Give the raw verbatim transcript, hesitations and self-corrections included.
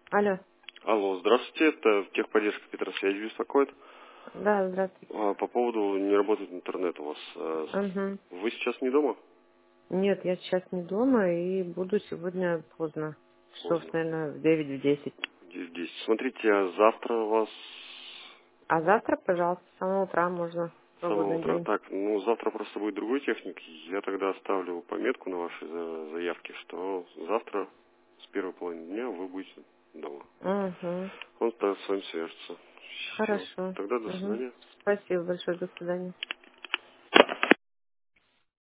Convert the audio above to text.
Алло. Алло, здравствуйте, это техподдержка Петросвязи беспокоит. Да, здравствуйте. А, По поводу не работает интернет у вас. А, Угу. Вы сейчас не дома? Нет, я сейчас не дома и буду сегодня поздно. Часов, Поздно. наверное, в девять в десять. Здесь десять. Смотрите, а завтра у вас А завтра, пожалуйста, с самого утра можно. с самого Свободный утра. день. Так, ну завтра просто будет другой техник. Я тогда оставлю пометку на вашей за- заявке, что завтра с первой половины дня вы будете дома. Угу. Он тогда с вами свяжется. Все. Хорошо. Тогда до Угу. свидания. Спасибо большое. До свидания.